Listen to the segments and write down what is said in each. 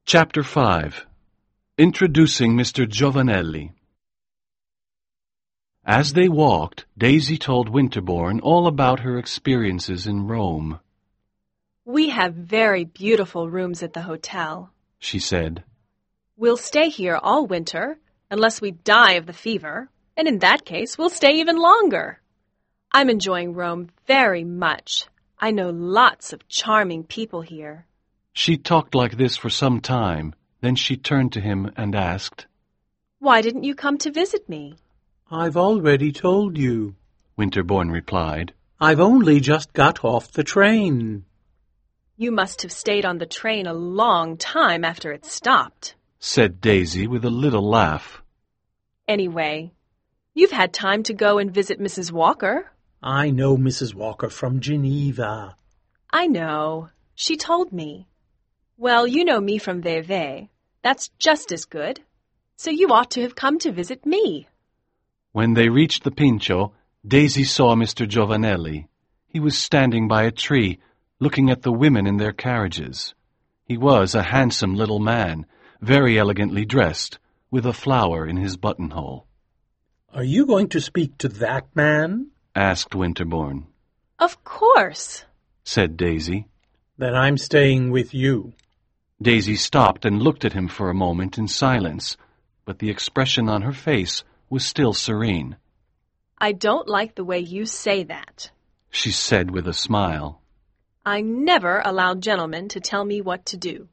Chapter 5. Introducing Mr. Giovanelli. As they walked, Daisy told Winterbourne all about her experiences in Rome. "We have very beautiful rooms at the hotel," she said. "We'll stay here all winter, unless we die of the fever, and in that case we'll stay even longer. I'm enjoying Rome very much. I know lots of charming people here." She talked like this for some time, then she turned to him and asked, "Why didn't you come to visit me?" "I've already told you," Winterbourne replied. "I've only just got off the train." "You must have stayed on the train a long time after it stopped," said Daisy with a little laugh. "Anyway, you've had time to go and visit Mrs. Walker." "I know Mrs. Walker from Geneva." "I know. She told me." "Well, you know me from Vevey. That's just as good. So you ought to have come to visit me." When they reached the Pincio, Daisy saw Mr. Giovanelli. He was standing by a tree, looking at the women in their carriages. He was a handsome little man, very elegantly dressed, with a flower in his buttonhole. "Are you going to speak to that man?" asked Winterbourne. "Of course," said Daisy. "Then I'm staying with you." Daisy stopped and looked at him for a moment in silence, but the expression on her face was still serene. "I don't like the way you say that," she said with a smile. "I never allow gentlemen to tell me what to do."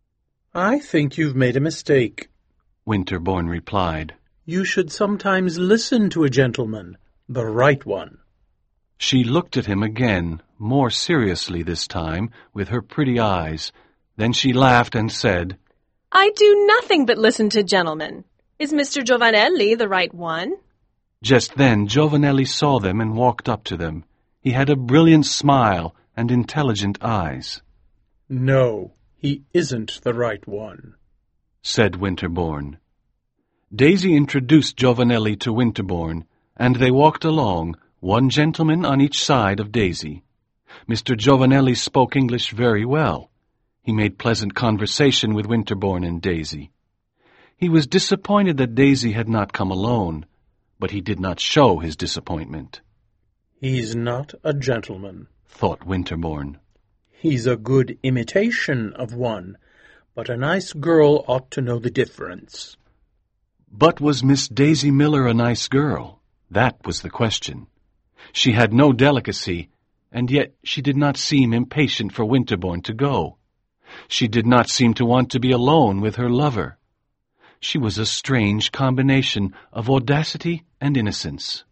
"I think you've made a mistake," Winterbourne replied. "You should sometimes listen to a gentleman, the right one." She looked at him again, more seriously this time, with her pretty eyes. Then she laughed and said, "I do nothing but listen to gentlemen. Is Mr. Giovanelli the right one?" Just then Giovanelli saw them and walked up to them. He had a brilliant smile and intelligent eyes. "No, he isn't the right one," said Winterbourne. Daisy introduced Giovanelli to Winterbourne, and they walked along, one gentleman on each side of Daisy. Mr. Giovanelli spoke English very well. He made pleasant conversation with Winterbourne and Daisy. He was disappointed that Daisy had not come alone, but he did not show his disappointment. "He's not a gentleman," thought Winterbourne. "He's a good imitation of one, but a nice girl ought to know the difference." But was Miss Daisy Miller a nice girl? That was the question. She had no delicacy, and yet she did not seem impatient for Winterbourne to go. She did not seem to want to be alone with her lover. She was a strange combination of audacity and innocence.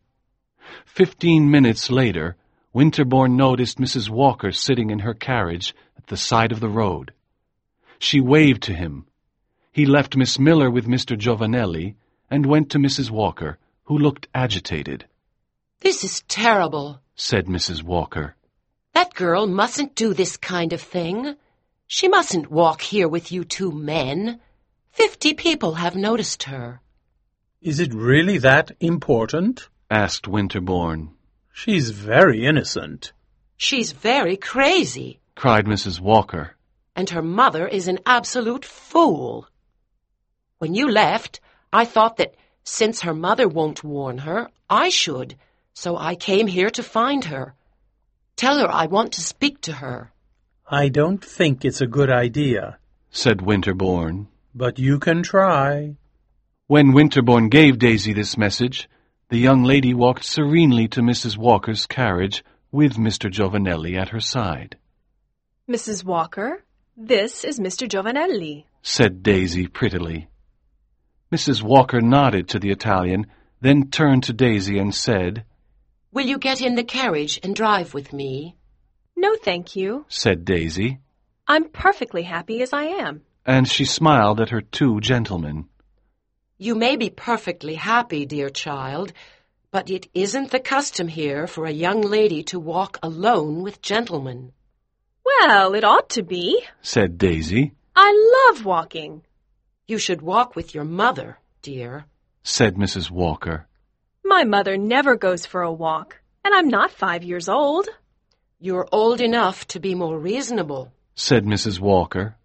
15 minutes later, Winterbourne noticed Mrs. Walker sitting in her carriage at the side of the road. She waved to him. He left Miss Miller with Mr. Giovanelli and went to Mrs. Walker, who looked agitated. "This is terrible," said Mrs. Walker. "That girl mustn't do this kind of thing. She mustn't walk here with you two men. 50 people have noticed her." "Is it really that important?" asked Winterbourne. "She's very innocent." "She's very crazy," cried Mrs. Walker. "and her mother is an absolute fool. When you left, I thought that since her mother won't warn her, I should, so I came here to find her. Tell her I want to speak to her." "I don't think it's a good idea," said Winterbourne. "but you can try." When Winterbourne gave Daisy this message, the young lady walked serenely to Mrs. Walker's carriage with Mr. Giovanelli at her side. "Mrs. Walker, this is Mr. Giovanelli," said Daisy prettily. Mrs. Walker nodded to the Italian, then turned to Daisy and said, "Will you get in the carriage and drive with me?" "No, thank you," said Daisy. "I'm perfectly happy as I am." And she smiled at her two gentlemen. "You may be perfectly happy, dear child, but it isn't the custom here for a young lady to walk alone with gentlemen." "Well, it ought to be," said Daisy. "I love walking." "You should walk with your mother, dear," said Mrs. Walker. "My mother never goes for a walk, and I'm not 5 years old." "You're old enough to be more reasonable," said Mrs. Walker.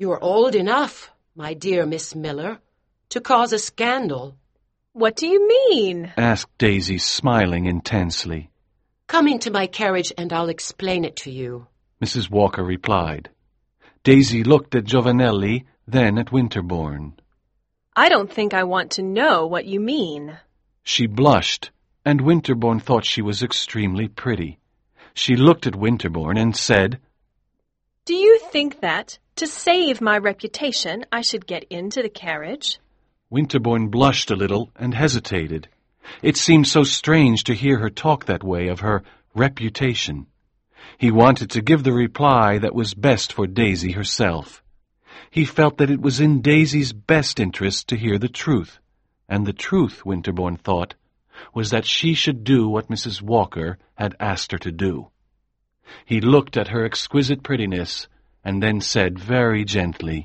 You're old enough, my dear Miss Miller, to cause a scandal. What do you mean? asked Daisy, smiling intensely. Come into my carriage and I'll explain it to you. Mrs. Walker replied. Daisy looked at Giovanelli, then at Winterbourne. I don't think I want to know what you mean. She blushed, and Winterbourne thought she was extremely pretty. She looked at Winterbourne and said, Do you think that, to save my reputation, I should get into the carriage? Winterbourne blushed a little and hesitated. It seemed so strange to hear her talk that way of her reputation. He wanted to give the reply that was best for Daisy herself. He felt that it was in Daisy's best interest to hear the truth, and the truth, Winterbourne thought, was that she should do what Mrs. Walker had asked her to do. He looked at her exquisite prettiness, and then said very gently,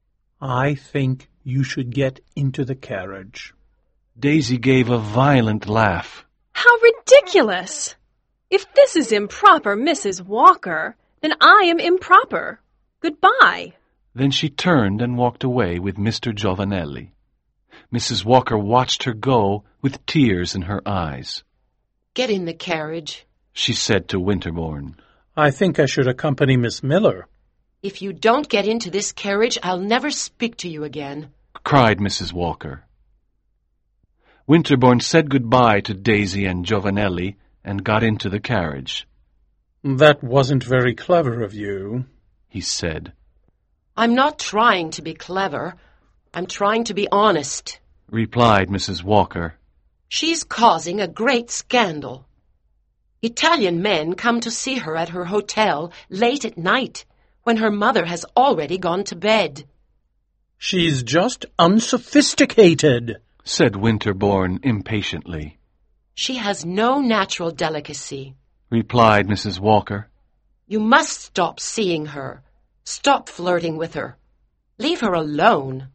I think you should get into the carriage. Daisy gave a violent laugh. How ridiculous! If this is improper, Mrs. Walker, then I am improper. Goodbye. Then she turned and walked away with Mr. Giovanelli. Mrs. Walker watched her go with tears in her eyes. Get in the carriage. She said to Winterbourne. I think I should accompany Miss Miller. If you don't get into this carriage, I'll never speak to you again, cried Mrs. Walker. Winterbourne said goodbye to Daisy and Giovanelli and got into the carriage. That wasn't very clever of you, he said. I'm not trying to be clever. I'm trying to be honest, replied Mrs. Walker. She's causing a great scandal. Italian men come to see her at her hotel late at night when her mother has already gone to bed. She's just unsophisticated, said Winterbourne impatiently. She has no natural delicacy, replied Mrs. Walker. You must stop seeing her. Stop flirting with her. Leave her alone.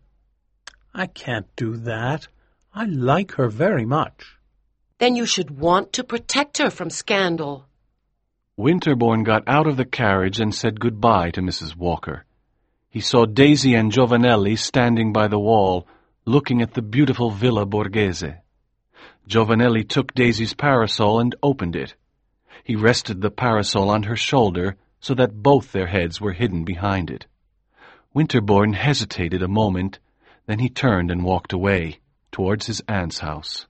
I can't do that. I like her very much. Then you should want to protect her from scandal. Winterbourne got out of the carriage and said goodbye to Mrs. Walker. He saw Daisy and Giovanelli standing by the wall, looking at the beautiful Villa Borghese. Giovanelli took Daisy's parasol and opened it. He rested the parasol on her shoulder so that both their heads were hidden behind it. Winterbourne hesitated a moment, then he turned and walked away towards his aunt's house.